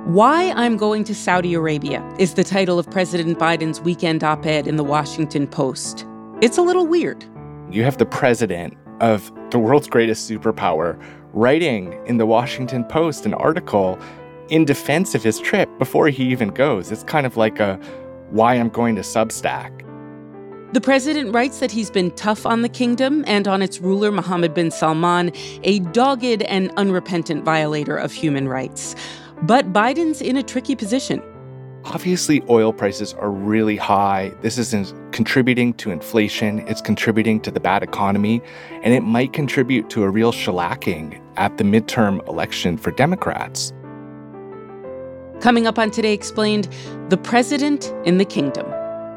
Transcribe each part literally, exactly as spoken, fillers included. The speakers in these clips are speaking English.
Why I'm Going to Saudi Arabia is the title of President Biden's weekend op-ed in the Washington Post. It's a little weird. You have the president of the world's greatest superpower writing in the Washington Post an article in defense of his trip before he even goes. It's kind of like a why I'm going to Substack. The president writes that he's been tough on the kingdom and on its ruler, Mohammed bin Salman, a dogged and unrepentant violator of human rights. But Biden's in a tricky position. Obviously, oil prices are really high. This is contributing to inflation. It's contributing to the bad economy. And it might contribute to a real shellacking at the midterm election for Democrats. Coming up on Today Explained, the president in the kingdom.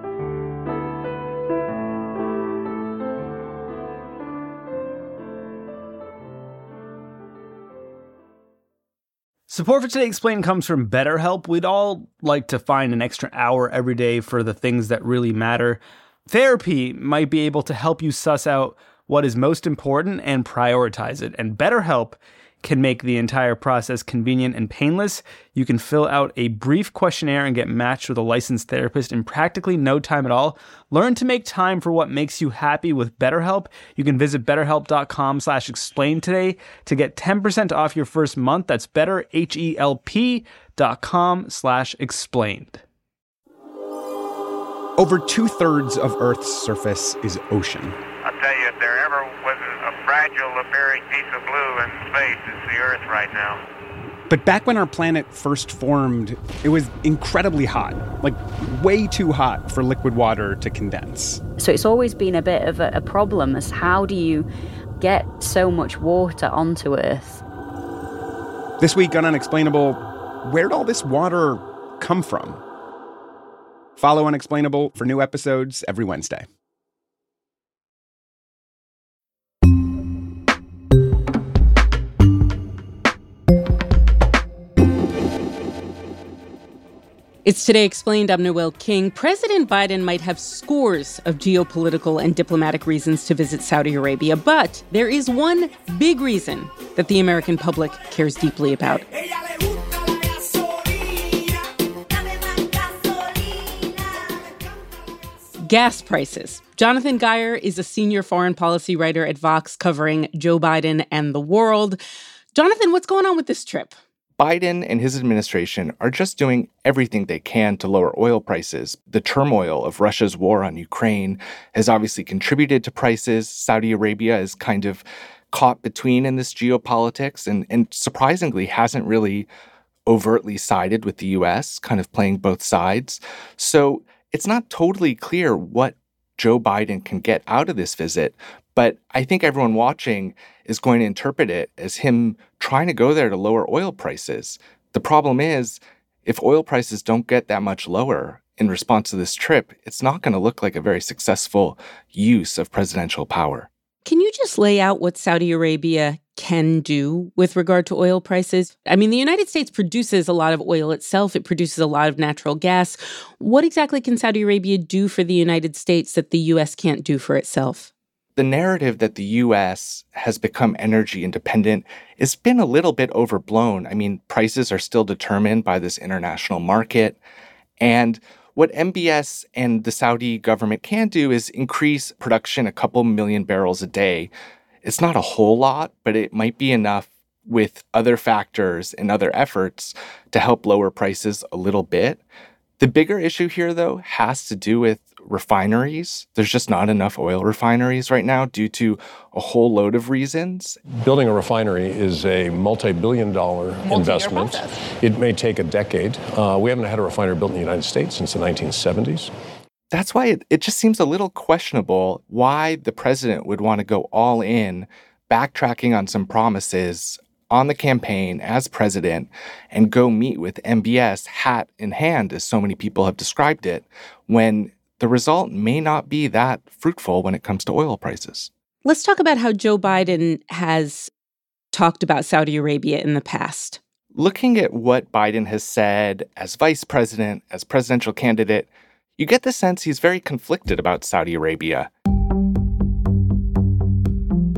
Support for Today Explained comes from BetterHelp. We'd all like to find an extra hour every day for the things that really matter. Therapy might be able to help you suss out what is most important and prioritize it. And BetterHelp can make the entire process convenient and painless. You can fill out a brief questionnaire and get matched with a licensed therapist in practically no time at all. Learn to make time for what makes you happy with BetterHelp. You can visit betterhelp.com slash explain today to get ten percent off your first month. That's betterhelp.com slash explained. Over two-thirds of Earth's surface is ocean. I'll tell you, if there ever was a fragile appearing piece of blue in space, it's the Earth right now. But back when our planet first formed, it was incredibly hot, like way too hot for liquid water to condense. So it's always been a bit of a, a problem as how do you get so much water onto Earth? This week on Unexplainable, where'd all this water come from? Follow Unexplainable for new episodes every Wednesday. It's Today Explained. I'm Noel King. President Biden might have scores of geopolitical and diplomatic reasons to visit Saudi Arabia, but there is one big reason that the American public cares deeply about. Gas prices. Jonathan Geyer is a senior foreign policy writer at Vox covering Joe Biden and the world. Jonathan, what's going on with this trip? Biden and his administration are just doing everything they can to lower oil prices. The turmoil of Russia's war on Ukraine has obviously contributed to prices. Saudi Arabia is kind of caught between in this geopolitics and, and surprisingly hasn't really overtly sided with the U S, kind of playing both sides. So it's not totally clear what Joe Biden can get out of this visit, but I think everyone watching is going to interpret it as him trying to go there to lower oil prices. The problem is, if oil prices don't get that much lower in response to this trip, it's not going to look like a very successful use of presidential power. Can you just lay out what Saudi Arabia can do with regard to oil prices? I mean, the United States produces a lot of oil itself. It produces a lot of natural gas. What exactly can Saudi Arabia do for the United States that the U S can't do for itself? The narrative that the U S has become energy independent has been a little bit overblown. I mean, prices are still determined by this international market. And what M B S and the Saudi government can do is increase production a couple million barrels a day. It's not a whole lot, but it might be enough with other factors and other efforts to help lower prices a little bit. The bigger issue here, though, has to do with refineries. There's just not enough oil refineries right now due to a whole load of reasons. Building a refinery is a multi-billion dollar investment. Process. It may take a decade. Uh, we haven't had a refinery built in the United States since the nineteen seventies. That's why it, it just seems a little questionable why the president would want to go all in, backtracking on some promises on the campaign as president and go meet with M B S hat in hand, as so many people have described it, when the result may not be that fruitful when it comes to oil prices. Let's talk about how Joe Biden has talked about Saudi Arabia in the past. Looking at what Biden has said as vice president, as presidential candidate, you get the sense he's very conflicted about Saudi Arabia.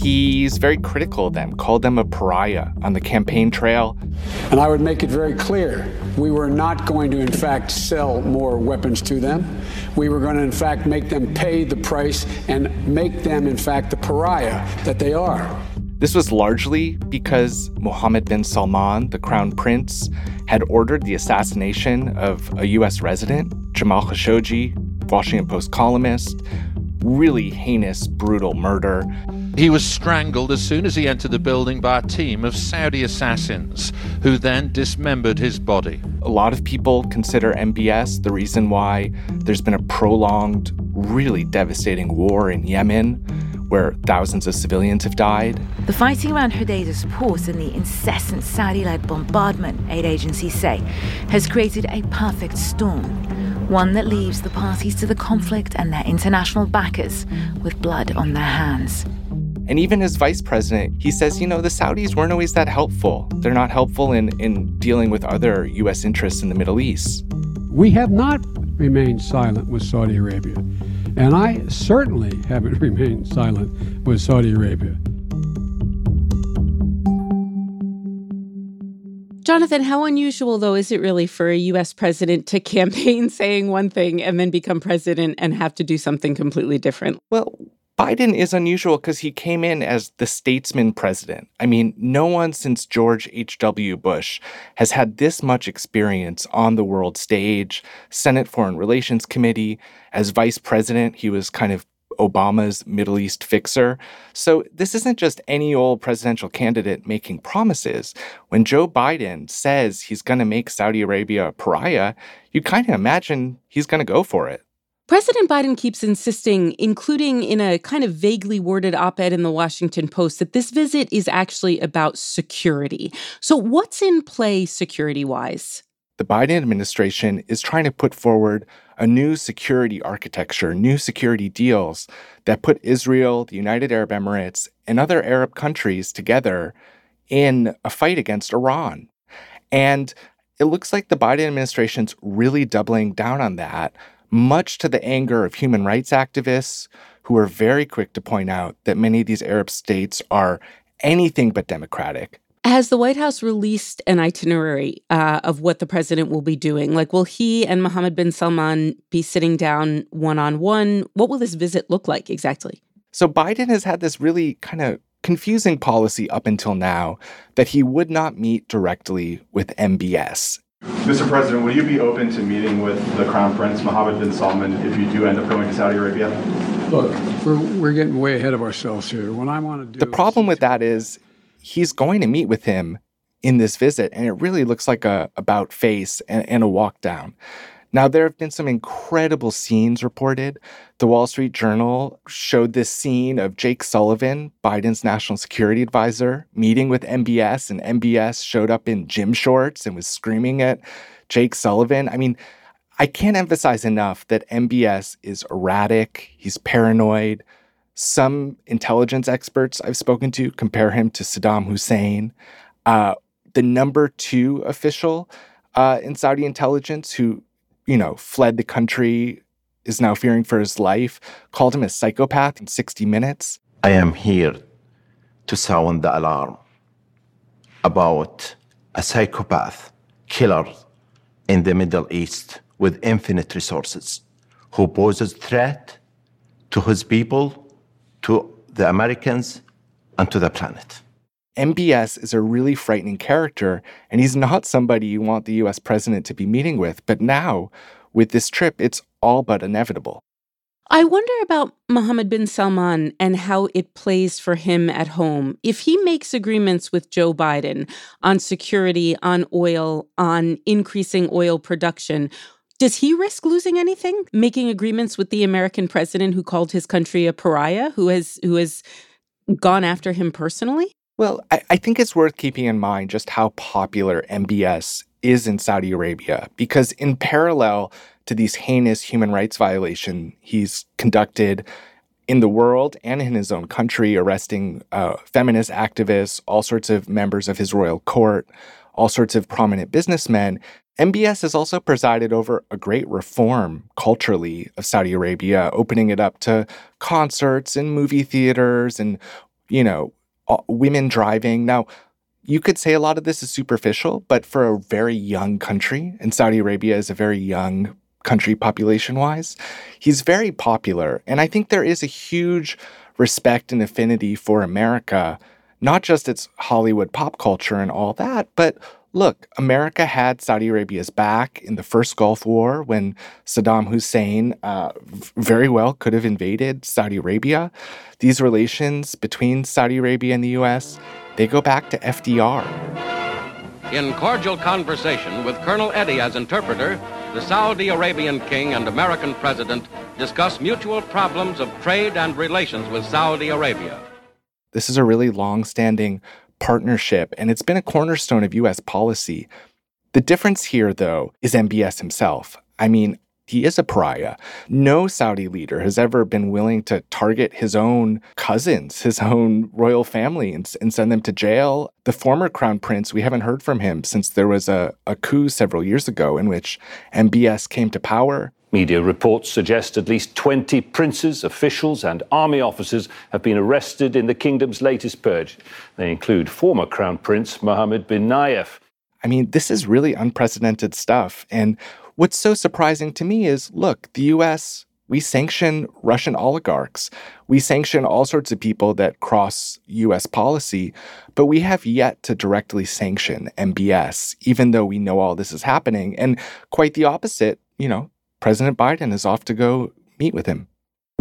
He's very critical of them, called them a pariah on the campaign trail. And I would make it very clear, we were not going to, in fact, sell more weapons to them. We were going to, in fact, make them pay the price and make them, in fact, the pariah that they are. This was largely because Mohammed bin Salman, the crown prince, had ordered the assassination of a U S resident, Jamal Khashoggi, Washington Post columnist. Really heinous, brutal murder. He was strangled as soon as he entered the building by a team of Saudi assassins, who then dismembered his body. A lot of people consider M B S the reason why there's been a prolonged, really devastating war in Yemen, where thousands of civilians have died. The fighting around Hodeida's port and the incessant Saudi-led bombardment, aid agencies say, has created a perfect storm. One that leaves the parties to the conflict and their international backers with blood on their hands. And even as vice president, he says, you know, the Saudis weren't always that helpful. They're not helpful in, in dealing with other U S interests in the Middle East. We have not remained silent with Saudi Arabia. And I certainly haven't remained silent with Saudi Arabia. Jonathan, how unusual, though, is it really for a U S president to campaign saying one thing and then become president and have to do something completely different? Well, Biden is unusual because he came in as the statesman president. I mean, no one since George H W. Bush has had this much experience on the world stage. Senate Foreign Relations Committee. As vice president, he was kind of Obama's Middle East fixer. So this isn't just any old presidential candidate making promises. When Joe Biden says he's going to make Saudi Arabia a pariah, you kind of imagine he's going to go for it. President Biden keeps insisting, including in a kind of vaguely worded op-ed in the Washington Post, that this visit is actually about security. So what's in play security-wise? The Biden administration is trying to put forward a new security architecture, new security deals that put Israel, the United Arab Emirates, and other Arab countries together in a fight against Iran. And it looks like the Biden administration's really doubling down on that, much to the anger of human rights activists who are very quick to point out that many of these Arab states are anything but democratic. Has the White House released an itinerary uh, of what the president will be doing? Like, will he and Mohammed bin Salman be sitting down one-on-one? What will this visit look like exactly? So Biden has had this really kind of confusing policy up until now that he would not meet directly with M B S. Mister President, will you be open to meeting with the Crown Prince, Mohammed bin Salman, if you do end up going to Saudi Arabia? Look, we're, we're getting way ahead of ourselves here. What I want to do... The problem with that is he's going to meet with him in this visit, and it really looks like a about face and, and a walk down. Now, there have been some incredible scenes reported. The Wall Street Journal showed this scene of Jake Sullivan, Biden's national security advisor, meeting with M B S, and M B S showed up in gym shorts and was screaming at Jake Sullivan. I mean, I can't emphasize enough that M B S is erratic, he's paranoid. Some intelligence experts I've spoken to compare him to Saddam Hussein. Uh, the number two official uh, in Saudi intelligence who, you know, fled the country, is now fearing for his life, called him a psychopath in sixty minutes. I am here to sound the alarm about a psychopath killer in the Middle East with infinite resources who poses threat to his people, to the Americans, and to the planet. M B S is a really frightening character, and he's not somebody you want the U S president to be meeting with. But now, with this trip, it's all but inevitable. I wonder about Mohammed bin Salman and how it plays for him at home. If he makes agreements with Joe Biden on security, on oil, on increasing oil production, does he risk losing anything? Making agreements with the American president who called his country a pariah, who has who has gone after him personally? Well, I, I think it's worth keeping in mind just how popular M B S is in Saudi Arabia, because in parallel to these heinous human rights violations he's conducted in the world and in his own country, arresting uh, feminist activists, all sorts of members of his royal court, all sorts of prominent businessmen, M B S has also presided over a great reform culturally of Saudi Arabia, opening it up to concerts and movie theaters and, you know, women driving. Now, you could say a lot of this is superficial, but for a very young country, and Saudi Arabia is a very young country population-wise, he's very popular. And I think there is a huge respect and affinity for America, not just its Hollywood pop culture and all that, but look, America had Saudi Arabia's back in the first Gulf War when Saddam Hussein uh, very well could have invaded Saudi Arabia. These relations between Saudi Arabia and the U S, they go back to F D R. In cordial conversation with Colonel Eddy as interpreter, the Saudi Arabian king and American president discuss mutual problems of trade and relations with Saudi Arabia. This is a really long-standing partnership, and it's been a cornerstone of U S policy. The difference here, though, is M B S himself. I mean, he is a pariah. No Saudi leader has ever been willing to target his own cousins, his own royal family, and, and send them to jail. The former crown prince, we haven't heard from him since there was a, a coup several years ago in which M B S came to power. Media reports suggest at least twenty princes, officials, and army officers have been arrested in the kingdom's latest purge. They include former Crown Prince Mohammed bin Nayef. I mean, this is really unprecedented stuff. And what's so surprising to me is, look, the U S, we sanction Russian oligarchs. We sanction all sorts of people that cross U S policy, but we have yet to directly sanction M B S, even though we know all this is happening. And quite the opposite, you know, President Biden is off to go meet with him.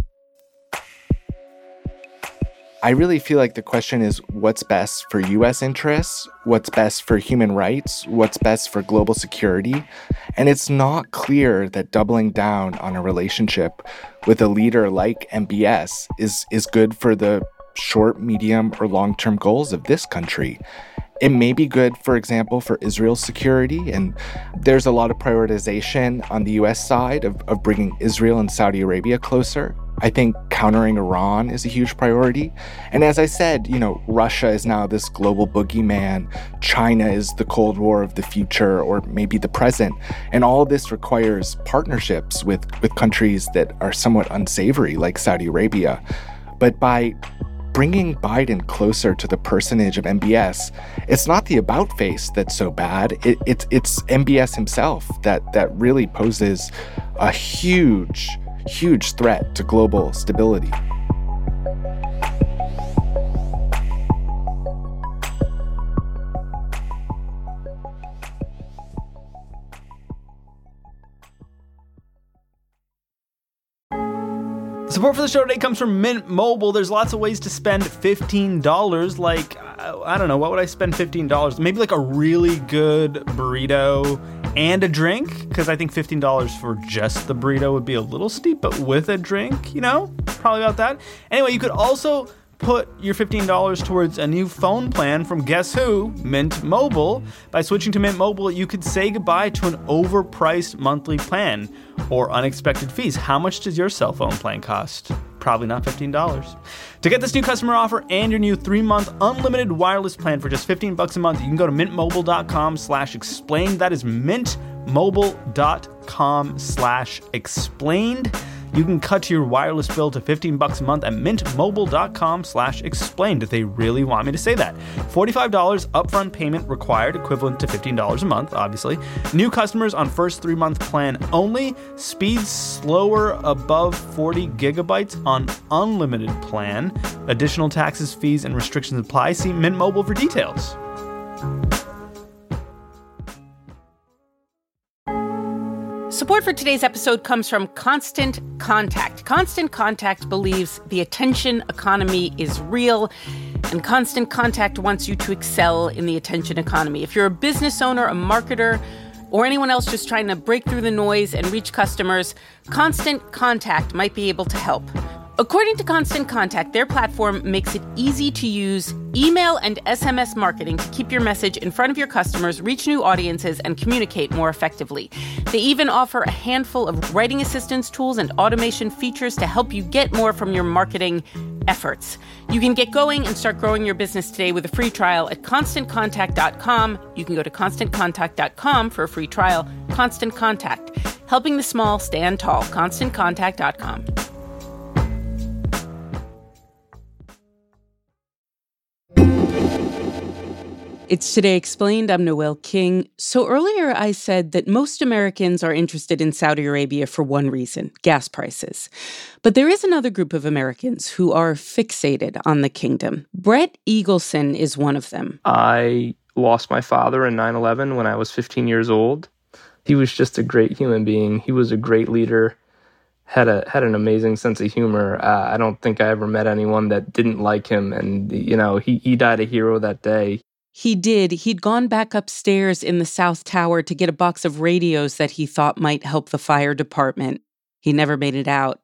I really feel like the question is what's best for U S interests, what's best for human rights, what's best for global security. And it's not clear that doubling down on a relationship with a leader like M B S is, is good for the short, medium, or long-term goals of this country. It may be good, for example, for Israel's security, and there's a lot of prioritization on the U S side of, of bringing Israel and Saudi Arabia closer. I think countering Iran is a huge priority. And as I said, you know, Russia is now this global boogeyman. China is the Cold War of the future, or maybe the present. And all of this requires partnerships with, with countries that are somewhat unsavory, like Saudi Arabia. But by bringing Biden closer to the personage of M B S, it's not the about face that's so bad. It, it's it's M B S himself that that really poses a huge, huge threat to global stability. Support for the show today comes from Mint Mobile. There's lots of ways to spend fifteen dollars. Like, I don't know, what would I spend fifteen dollars? Maybe like a really good burrito and a drink, because I think fifteen dollars for just the burrito would be a little steep, but with a drink, you know, probably about that. Anyway, you could also put your fifteen dollars towards a new phone plan from guess who? Mint Mobile. By switching to Mint Mobile, you could say goodbye to an overpriced monthly plan or unexpected fees. How much does your cell phone plan cost? Probably not fifteen dollars. To get this new customer offer and your new three-month unlimited wireless plan for just fifteen bucks a month, you can go to mintmobile.com slash explained. That is mintmobile.com slash explained. You can cut your wireless bill to fifteen bucks a month at mintmobile.com slash explained if they really want me to say that. forty-five dollars upfront payment required, equivalent to fifteen dollars a month, obviously. New customers on first three-month plan only. Speeds slower above forty gigabytes on unlimited plan. Additional taxes, fees, and restrictions apply. See Mint Mobile for details. Support for today's episode comes from Constant Contact. Constant Contact believes the attention economy is real, and Constant Contact wants you to excel in the attention economy. If you're a business owner, a marketer, or anyone else just trying to break through the noise and reach customers, Constant Contact might be able to help. According to Constant Contact, their platform makes it easy to use email and S M S marketing to keep your message in front of your customers, reach new audiences, and communicate more effectively. They even offer a handful of writing assistance tools and automation features to help you get more from your marketing efforts. You can get going and start growing your business today with a free trial at constant contact dot com. You can go to constant contact dot com for a free trial. Constant Contact, helping the small stand tall. constant contact dot com. It's Today Explained. I'm Noel King. So earlier I said that most Americans are interested in Saudi Arabia for one reason, gas prices. But there is another group of Americans who are fixated on the kingdom. Brett Eagleson is one of them. I lost my father in nine eleven when I was fifteen years old. He was just a great human being. He was a great leader, had a had an amazing sense of humor. Uh, I don't think I ever met anyone that didn't like him. And, you know, he, he died a hero that day. He did. He'd gone back upstairs in the South Tower to get a box of radios that he thought might help the fire department. He never made it out.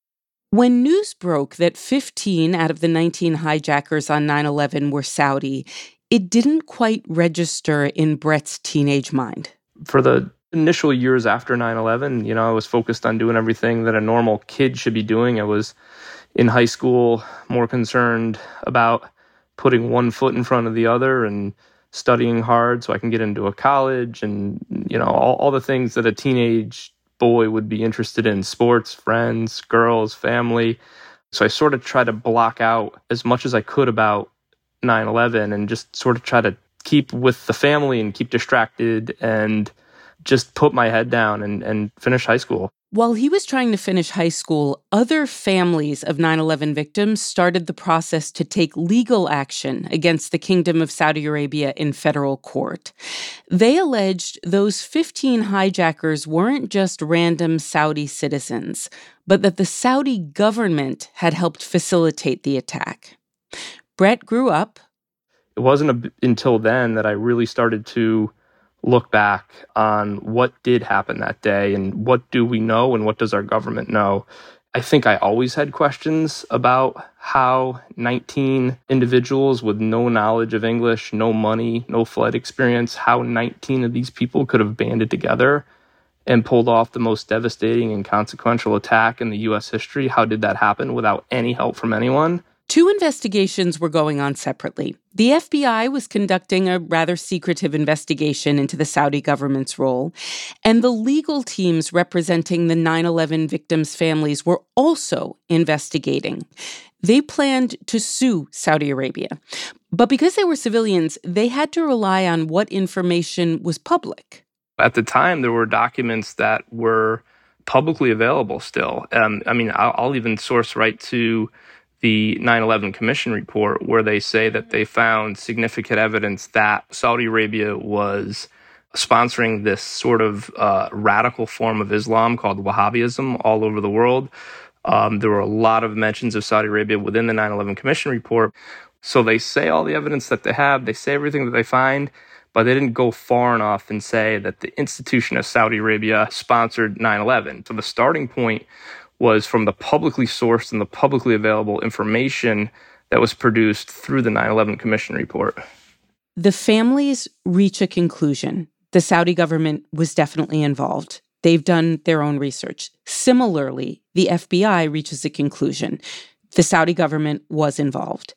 When news broke that fifteen out of the nineteen hijackers on nine eleven were Saudi, it didn't quite register in Brett's teenage mind. For the initial years after nine eleven, you know, I was focused on doing everything that a normal kid should be doing. I was in high school more concerned about putting one foot in front of the other and studying hard so I can get into a college and, you know, all, all the things that a teenage boy would be interested in: sports, friends, girls, family. So I sort of tried to block out as much as I could about nine eleven and just sort of try to keep with the family and keep distracted and just put my head down and, and finish high school. While he was trying to finish high school, other families of nine eleven victims started the process to take legal action against the Kingdom of Saudi Arabia in federal court. They alleged those fifteen hijackers weren't just random Saudi citizens, but that the Saudi government had helped facilitate the attack. Brett grew up. It wasn't a, until then that I really started to look back on what did happen that day and what do we know and what does our government know. I think I always had questions about how nineteen individuals with no knowledge of English, no money, no flight experience, how nineteen of these people could have banded together and pulled off the most devastating and consequential attack in the U S history. How did that happen without any help from anyone? Two investigations were going on separately. The F B I was conducting a rather secretive investigation into the Saudi government's role, and the legal teams representing the nine eleven victims' families were also investigating. They planned to sue Saudi Arabia. But because they were civilians, they had to rely on what information was public. At the time, there were documents that were publicly available still. Um, I mean, I'll, I'll even source right to the nine eleven Commission report, where they say that they found significant evidence that Saudi Arabia was sponsoring this sort of uh, radical form of Islam called Wahhabism all over the world. Um, there were a lot of mentions of Saudi Arabia within the nine eleven Commission report. So they say all the evidence that they have, they say everything that they find, but they didn't go far enough and say that the institution of Saudi Arabia sponsored nine eleven. So the starting point was from the publicly sourced and the publicly available information that was produced through the nine eleven Commission report. The families reach a conclusion. The Saudi government was definitely involved. They've done their own research. Similarly, the F B I reaches a conclusion. The Saudi government was involved.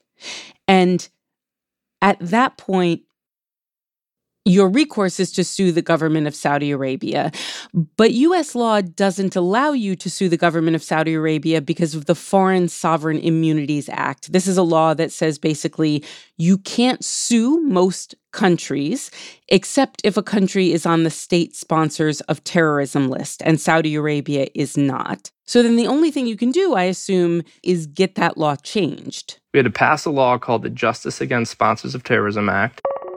And at that point, your recourse is to sue the government of Saudi Arabia. But U S law doesn't allow you to sue the government of Saudi Arabia because of the Foreign Sovereign Immunities Act. This is a law that says basically you can't sue most countries except if a country is on the state sponsors of terrorism list, and Saudi Arabia is not. So then the only thing you can do, I assume, is get that law changed. We had to pass a law called the Justice Against Sponsors of Terrorism Act.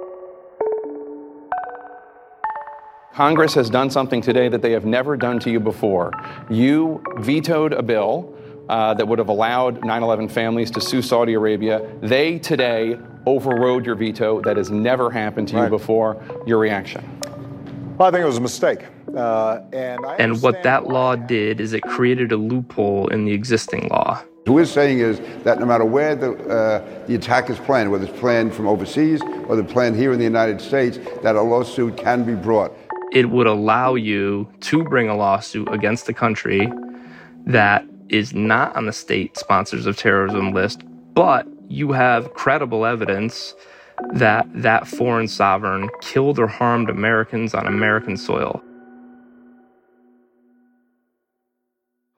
Congress has done something today that they have never done to you before. You vetoed a bill uh, that would have allowed nine eleven families to sue Saudi Arabia. They today overrode your veto. That has never happened to you Right. before. Your reaction? Well, I think it was a mistake. Uh, and I And what that law did is it created a loophole in the existing law. What we're saying is that no matter where the, uh, the attack is planned, whether it's planned from overseas or the planned here in the United States, that a lawsuit can be brought. It would allow you to bring a lawsuit against a country that is not on the state sponsors of terrorism list, but you have credible evidence that that foreign sovereign killed or harmed Americans on American soil.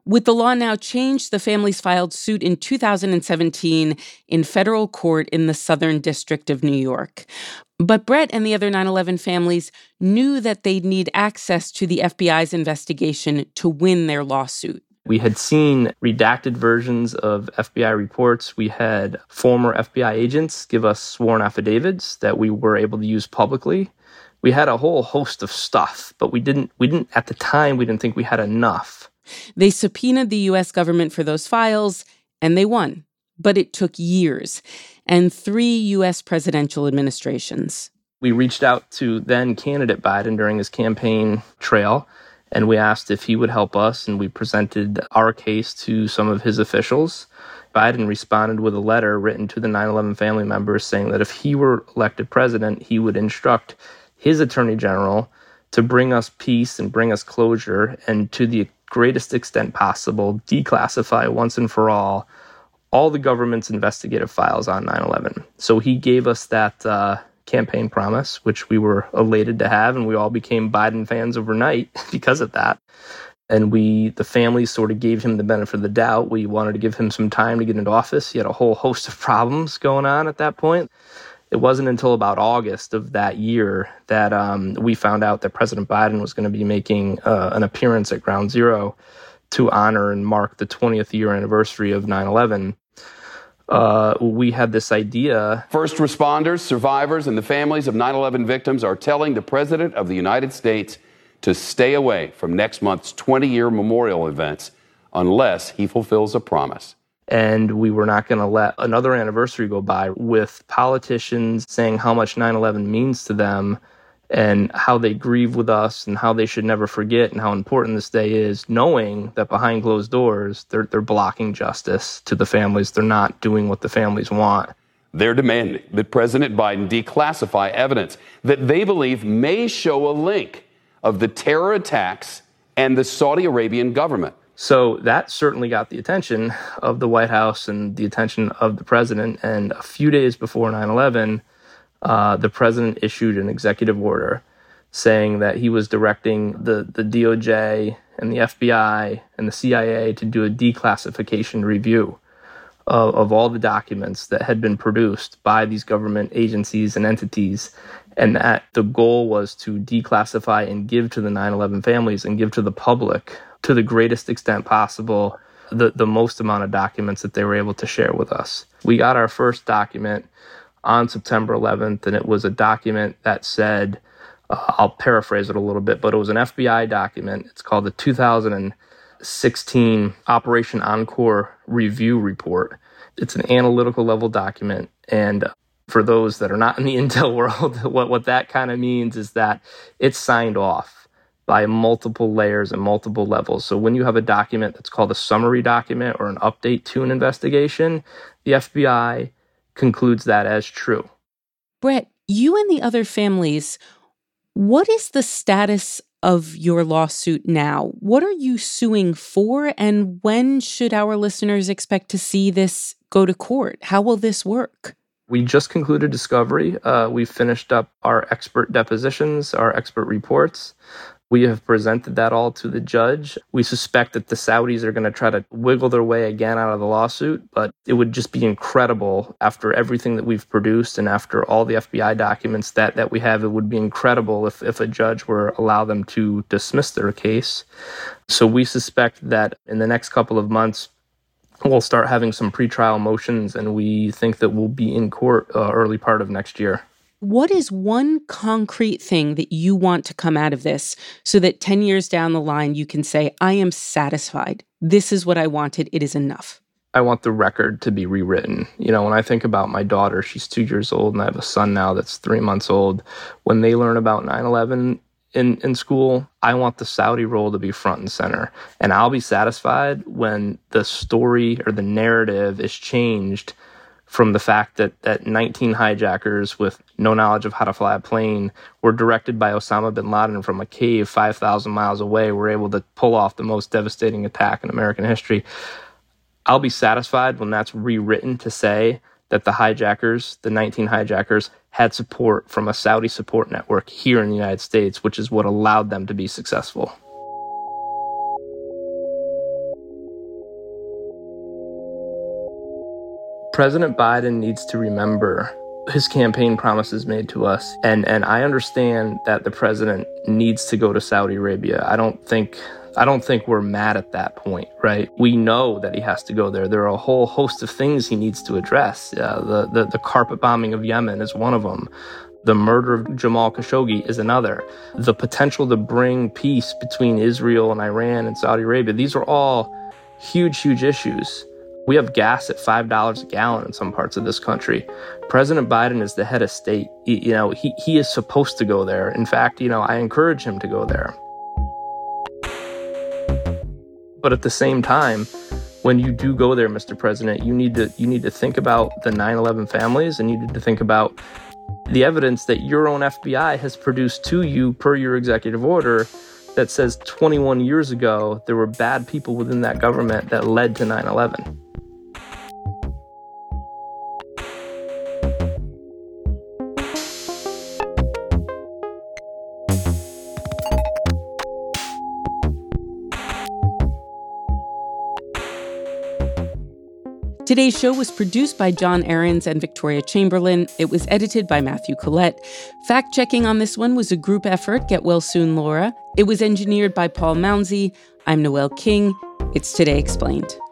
With the law now changed, the families filed suit in two thousand seventeen in federal court in the Southern District of New York. But Brett and the other nine eleven families knew that they'd need access to the F B I's investigation to win their lawsuit. We had seen redacted versions of F B I reports. We had former F B I agents give us sworn affidavits that we were able to use publicly. We had a whole host of stuff, but we didn't, we didn't, at the time, we didn't think we had enough. They subpoenaed the U S government for those files, and they won. But it took years and three U S presidential administrations. We reached out to then candidate Biden during his campaign trail, and we asked if he would help us, and we presented our case to some of his officials. Biden responded with a letter written to the nine eleven family members saying that if he were elected president, he would instruct his attorney general to bring us peace and bring us closure, and to the greatest extent possible, declassify once and for all all the government's investigative files on nine eleven. So he gave us that uh, campaign promise, which we were elated to have, and we all became Biden fans overnight because of that. And we, the families, sort of gave him the benefit of the doubt. We wanted to give him some time to get into office. He had a whole host of problems going on at that point. It wasn't until about August of that year that um, we found out that President Biden was going to be making uh, an appearance at Ground Zero to honor and mark the twentieth year anniversary of nine eleven. Uh, we had this idea. First responders, survivors, and the families of nine eleven victims are telling the President of the United States to stay away from next month's twenty-year memorial events unless he fulfills a promise. And we were not going to let another anniversary go by with politicians saying how much nine eleven means to them and how they grieve with us and how they should never forget and how important this day is, knowing that behind closed doors, they're, they're blocking justice to the families. They're not doing what the families want. They're demanding that President Biden declassify evidence that they believe may show a link of the terror attacks and the Saudi Arabian government. So that certainly got the attention of the White House and the attention of the president. And a few days before nine eleven, uh, the president issued an executive order saying that he was directing the, the D O J and the F B I and the C I A to do a declassification review of, of all the documents that had been produced by these government agencies and entities. And that the goal was to declassify and give to the nine eleven families and give to the public, to the greatest extent possible, the, the most amount of documents that they were able to share with us. We got our first document on September eleventh, and it was a document that said, uh, I'll paraphrase it a little bit, but it was an F B I document. It's called the two thousand sixteen Operation Encore Review Report. It's an analytical level document, and for those that are not in the intel world, what, what that kind of means is that it's signed off by multiple layers and multiple levels. So when you have a document that's called a summary document or an update to an investigation, the F B I concludes that as true. Brett, you and the other families, what is the status of your lawsuit now? What are you suing for, and when should our listeners expect to see this go to court? How will this work? We just concluded discovery. Uh, we finished up our expert depositions, our expert reports. We have presented that all to the judge. We suspect that the Saudis are going to try to wiggle their way again out of the lawsuit, but it would just be incredible after everything that we've produced and after all the F B I documents that, that we have. It would be incredible if, if a judge were to allow them to dismiss their case. So we suspect that in the next couple of months, we'll start having some pretrial motions, and we think that we'll be in court uh, early part of next year. What is one concrete thing that you want to come out of this so that ten years down the line, you can say, I am satisfied. This is what I wanted. It is enough. I want the record to be rewritten. You know, when I think about my daughter, she's two years old, and I have a son now that's three months old. When they learn about nine eleven in, in school, I want the Saudi role to be front and center. And I'll be satisfied when the story or the narrative is changed from the fact that, that nineteen hijackers with no knowledge of how to fly a plane were directed by Osama bin Laden from a cave five thousand miles away, were able to pull off the most devastating attack in American history. I'll be satisfied when that's rewritten to say that the hijackers, the nineteen hijackers, had support from a Saudi support network here in the United States, which is what allowed them to be successful. President Biden needs to remember his campaign promises made to us. And, and I understand that the president needs to go to Saudi Arabia. I don't think... I don't think we're mad at that point, right? We know that he has to go there. There are a whole host of things he needs to address. Uh, the, the, the carpet bombing of Yemen is one of them. The murder of Jamal Khashoggi is another. The potential to bring peace between Israel and Iran and Saudi Arabia. These are all huge, huge issues. We have gas at five dollars a gallon in some parts of this country. President Biden is the head of state. He, you know, he, he is supposed to go there. In fact, you know, I encourage him to go there. But at the same time, when you do go there, Mister President, you need to you need to think about the nine eleven families, and you need to think about the evidence that your own F B I has produced to you per your executive order that says twenty-one years ago there were bad people within that government that led to nine eleven. Today's show was produced by John Ahrens and Victoria Chamberlain. It was edited by Matthew Collette. Fact-checking on this one was a group effort. Get well soon, Laura. It was engineered by Paul Mounsey. I'm Noel King. It's Today Explained.